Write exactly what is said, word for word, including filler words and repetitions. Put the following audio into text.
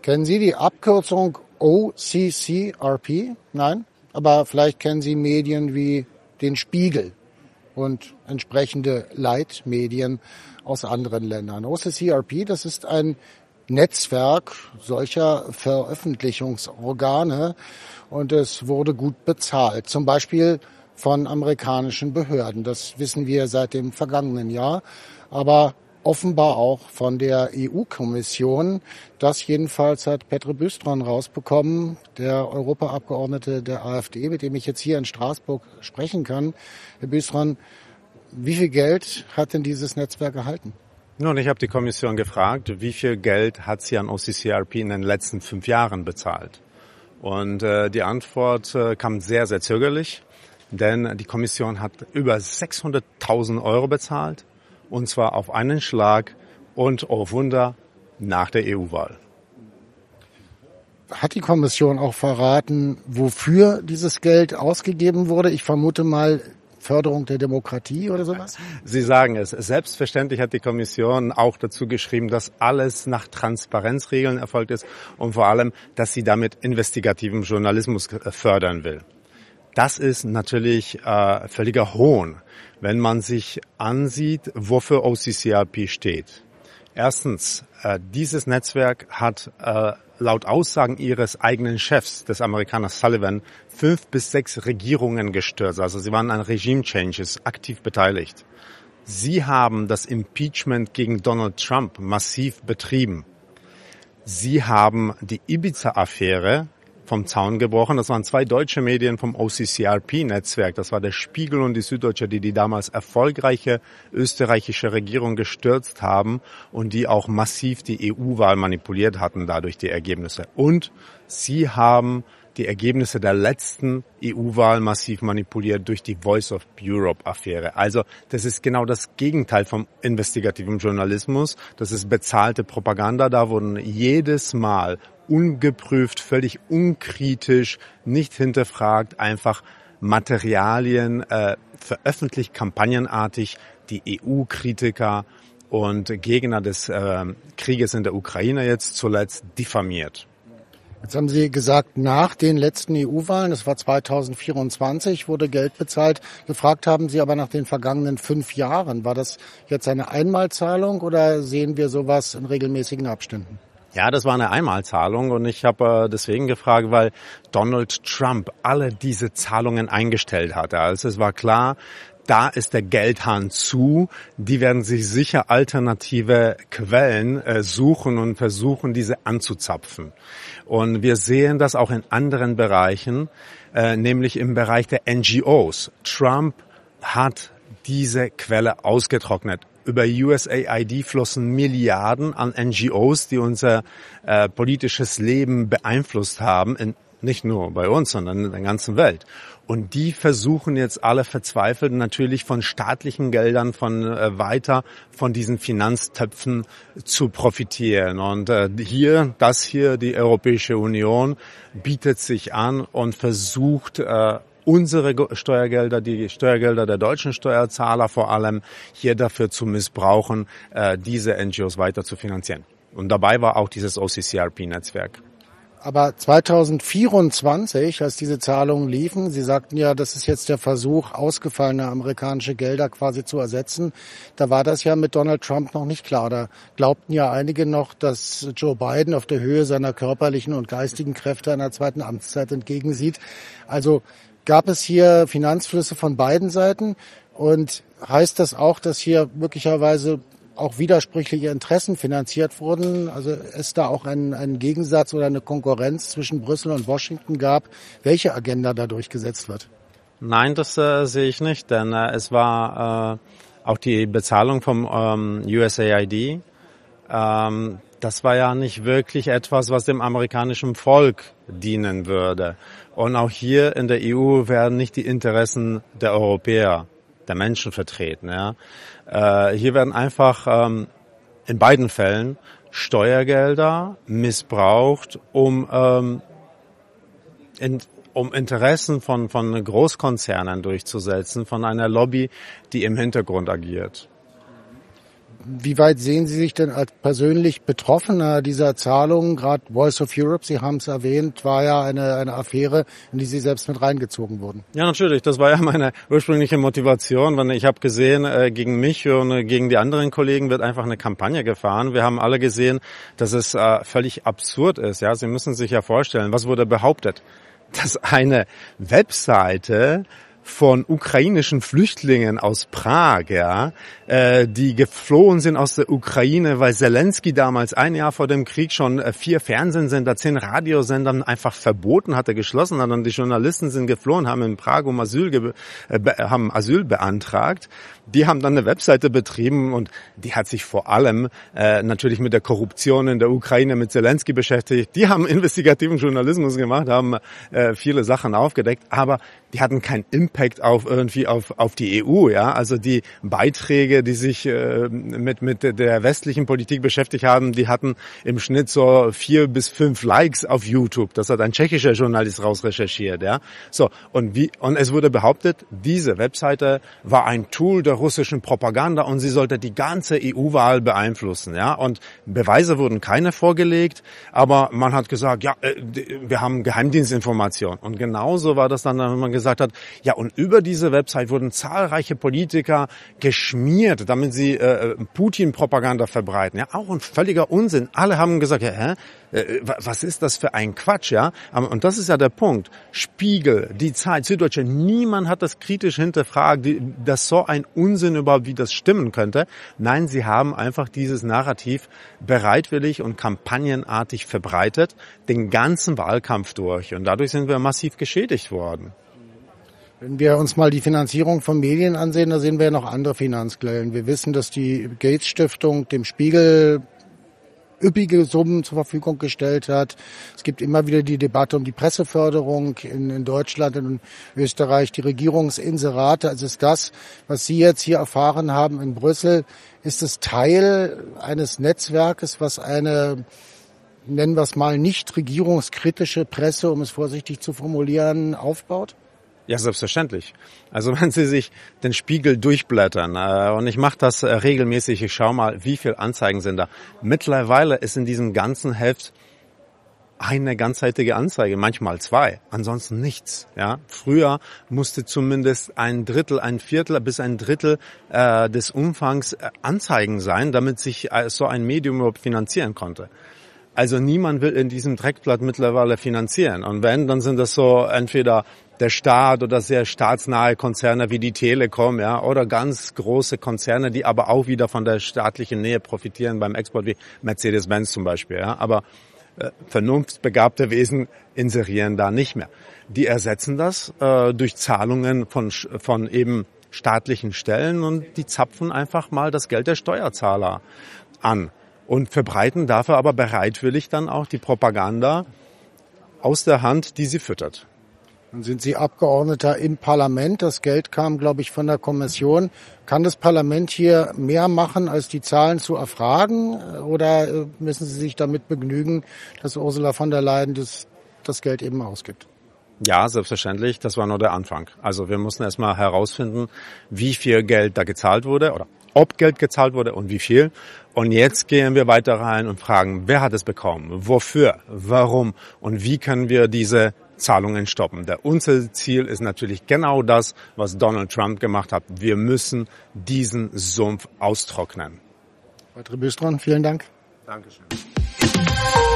Kennen Sie die Abkürzung O C C R P? Nein? Aber vielleicht kennen Sie Medien wie den Spiegel und entsprechende Leitmedien aus anderen Ländern. O C C R P, das ist ein Netzwerk solcher Veröffentlichungsorgane und es wurde gut bezahlt. Zum Beispiel von amerikanischen Behörden. Das wissen wir seit dem vergangenen Jahr. Aber offenbar auch von der E U-Kommission. Das jedenfalls hat Petr Bystron rausbekommen, der Europaabgeordnete der AfD, mit dem ich jetzt hier in Straßburg sprechen kann. Herr Bystron, wie viel Geld hat denn dieses Netzwerk erhalten? Nun, ich habe die Kommission gefragt, wie viel Geld hat sie an O C C R P in den letzten fünf Jahren bezahlt? Und äh, die Antwort äh, kam sehr, sehr zögerlich, denn die Kommission hat über sechshunderttausend Euro bezahlt. Und zwar auf einen Schlag und, oh Wunder, nach der E U-Wahl. Hat die Kommission auch verraten, wofür dieses Geld ausgegeben wurde? Ich vermute mal Förderung der Demokratie oder sowas? Sie sagen es. Selbstverständlich hat die Kommission auch dazu geschrieben, dass alles nach Transparenzregeln erfolgt ist und vor allem, dass sie damit investigativen Journalismus fördern will. Das ist natürlich äh, völliger Hohn, wenn man sich ansieht, wofür O C C R P steht. Erstens, äh, dieses Netzwerk hat äh, laut Aussagen ihres eigenen Chefs, des Amerikaners Sullivan, fünf bis sechs Regierungen gestürzt. Also sie waren an Regime Changes aktiv beteiligt. Sie haben das Impeachment gegen Donald Trump massiv betrieben. Sie haben die Ibiza-Affäre vom Zaun gebrochen. Das waren zwei deutsche Medien vom O C C R P-Netzwerk. Das war der Spiegel und die Süddeutsche, die die damals erfolgreiche österreichische Regierung gestürzt haben und die auch massiv die E U-Wahl manipuliert hatten, dadurch die Ergebnisse. Und sie haben die Ergebnisse der letzten E U-Wahl massiv manipuliert durch die Voice of Europe-Affäre. Also das ist genau das Gegenteil vom investigativen Journalismus. Das ist bezahlte Propaganda. Da wurden jedes Mal ungeprüft, völlig unkritisch, nicht hinterfragt, einfach Materialien äh, veröffentlicht, kampagnenartig, die E U-Kritiker und Gegner des äh, Krieges in der Ukraine jetzt zuletzt diffamiert. Jetzt haben Sie gesagt, nach den letzten E U-Wahlen, das war zweitausendvierundzwanzig, wurde Geld bezahlt. Gefragt haben Sie aber nach den vergangenen fünf Jahren. War das jetzt eine Einmalzahlung oder sehen wir sowas in regelmäßigen Abständen? Ja, das war eine Einmalzahlung und ich habe äh, deswegen gefragt, weil Donald Trump alle diese Zahlungen eingestellt hatte. Also es war klar, da ist der Geldhahn zu. Die werden sich sicher alternative Quellen äh, suchen und versuchen, diese anzuzapfen. Und wir sehen das auch in anderen Bereichen, äh, nämlich im Bereich der N G Os. Trump hat diese Quelle ausgetrocknet. Über U S A I D flossen Milliarden an N G Os, die unser äh, politisches Leben beeinflusst haben, in, nicht nur bei uns, sondern in der ganzen Welt. Und die versuchen jetzt alle verzweifelt natürlich von staatlichen Geldern von äh, weiter von diesen Finanztöpfen zu profitieren. Und äh, hier, das hier, die Europäische Union bietet sich an und versucht, äh, unsere Steuergelder, die Steuergelder der deutschen Steuerzahler vor allem, hier dafür zu missbrauchen, äh, diese N G Os weiter zu finanzieren. Und dabei war auch dieses O C C R P-Netzwerk. Aber zweitausendvierundzwanzig, als diese Zahlungen liefen, Sie sagten ja, das ist jetzt der Versuch, ausgefallene amerikanische Gelder quasi zu ersetzen. Da war das ja mit Donald Trump noch nicht klar. Da glaubten ja einige noch, dass Joe Biden auf der Höhe seiner körperlichen und geistigen Kräfte einer zweiten Amtszeit entgegensieht. Also gab es hier Finanzflüsse von beiden Seiten? Und heißt das auch, dass hier möglicherweise auch widersprüchliche Interessen finanziert wurden, also es da auch einen, einen Gegensatz oder eine Konkurrenz zwischen Brüssel und Washington gab, welche Agenda da durchgesetzt wird? Nein, das äh, sehe ich nicht, denn äh, es war äh, auch die Bezahlung vom ähm, U S A I D. Ähm, das war ja nicht wirklich etwas, was dem amerikanischen Volk dienen würde. Und auch hier in der E U werden nicht die Interessen der Europäer, der Menschen vertreten. Ja. Äh, hier werden einfach ähm, in beiden Fällen Steuergelder missbraucht, um ähm, in, um Interessen von von Großkonzernen durchzusetzen, von einer Lobby, die im Hintergrund agiert. Wie weit sehen Sie sich denn als persönlich Betroffener dieser Zahlungen? Gerade Voice of Europe, Sie haben es erwähnt, war ja eine, eine Affäre, in die Sie selbst mit reingezogen wurden. Ja, natürlich. Das war ja meine ursprüngliche Motivation. Weil ich habe gesehen, äh, gegen mich und äh, gegen die anderen Kollegen wird einfach eine Kampagne gefahren. Wir haben alle gesehen, dass es äh, völlig absurd ist. Ja, Sie müssen sich ja vorstellen, was wurde behauptet? Dass eine Webseite von ukrainischen Flüchtlingen aus Prag, ja, äh, die geflohen sind aus der Ukraine, weil Zelensky damals ein Jahr vor dem Krieg schon äh, vier Fernsehsender, zehn Radiosender einfach verboten hatte, geschlossen hat, und die Journalisten sind geflohen, haben in Prag um Asyl, ge- äh, be- haben Asyl beantragt. Die haben dann eine Webseite betrieben und die hat sich vor allem äh, natürlich mit der Korruption in der Ukraine mit Zelensky beschäftigt. Die haben investigativen Journalismus gemacht, haben äh, viele Sachen aufgedeckt, aber die hatten keinen Impact auf irgendwie auf auf die E U, ja. Also die Beiträge, die sich äh, mit mit der westlichen Politik beschäftigt haben, die hatten im Schnitt so vier bis fünf Likes auf YouTube. Das hat ein tschechischer Journalist rausrecherchiert, ja. So, und wie und es wurde behauptet, diese Webseite war ein Tool der russischen Propaganda und sie sollte die ganze E U-Wahl beeinflussen, ja. Und Beweise wurden keine vorgelegt, aber man hat gesagt, ja, wir haben Geheimdienstinformationen. Und genauso war das dann, wenn man gesagt hat, ja, und über diese Website wurden zahlreiche Politiker geschmiert, damit sie äh, Putin-Propaganda verbreiten. Ja, auch ein völliger Unsinn. Alle haben gesagt, ja, hä? Was ist das für ein Quatsch, ja? Und das ist ja der Punkt. Spiegel, die Zeit, Süddeutsche, niemand hat das kritisch hinterfragt, dass so ein Unsinn überhaupt, wie das stimmen könnte. Nein, sie haben einfach dieses Narrativ bereitwillig und kampagnenartig verbreitet, den ganzen Wahlkampf durch. Und dadurch sind wir massiv geschädigt worden. Wenn wir uns mal die Finanzierung von Medien ansehen, da sehen wir ja noch andere Finanzquellen. Wir wissen, dass die Gates-Stiftung dem Spiegel üppige Summen zur Verfügung gestellt hat. Es gibt immer wieder die Debatte um die Presseförderung in, in Deutschland und in Österreich, die Regierungsinserate. Also ist das, was Sie jetzt hier erfahren haben in Brüssel, ist es Teil eines Netzwerkes, was eine, nennen wir es mal, nicht regierungskritische Presse, um es vorsichtig zu formulieren, aufbaut? Ja, selbstverständlich. Also wenn Sie sich den Spiegel durchblättern, äh, und ich mache das äh, regelmäßig, ich schaue mal, wie viele Anzeigen sind da. Mittlerweile ist in diesem ganzen Heft eine ganzseitige Anzeige, manchmal zwei, ansonsten nichts. Ja, früher musste zumindest ein Drittel, ein Viertel bis ein Drittel äh, des Umfangs äh, Anzeigen sein, damit sich äh, so ein Medium überhaupt finanzieren konnte. Also niemand will in diesem Dreckblatt mittlerweile finanzieren. Und wenn, dann sind das so entweder der Staat oder sehr staatsnahe Konzerne wie die Telekom, ja, oder ganz große Konzerne, die aber auch wieder von der staatlichen Nähe profitieren beim Export, wie Mercedes-Benz zum Beispiel, ja. Aber äh, vernunftbegabte Wesen inserieren da nicht mehr. Die ersetzen das äh, durch Zahlungen von von eben staatlichen Stellen und die zapfen einfach mal das Geld der Steuerzahler an. Und verbreiten dafür aber bereitwillig dann auch die Propaganda aus der Hand, die sie füttert. Dann sind Sie Abgeordneter im Parlament. Das Geld kam, glaube ich, von der Kommission. Kann das Parlament hier mehr machen, als die Zahlen zu erfragen? Oder müssen Sie sich damit begnügen, dass Ursula von der Leyen das, das Geld eben ausgibt? Ja, selbstverständlich. Das war nur der Anfang. Also wir mussten erstmal herausfinden, wie viel Geld da gezahlt wurde oder ob Geld gezahlt wurde und wie viel. Und jetzt gehen wir weiter rein und fragen, wer hat es bekommen, wofür, warum und wie können wir diese Zahlungen stoppen. Der unser Ziel ist natürlich genau das, was Donald Trump gemacht hat. Wir müssen diesen Sumpf austrocknen. Walter Böstron, vielen Dank. Dankeschön.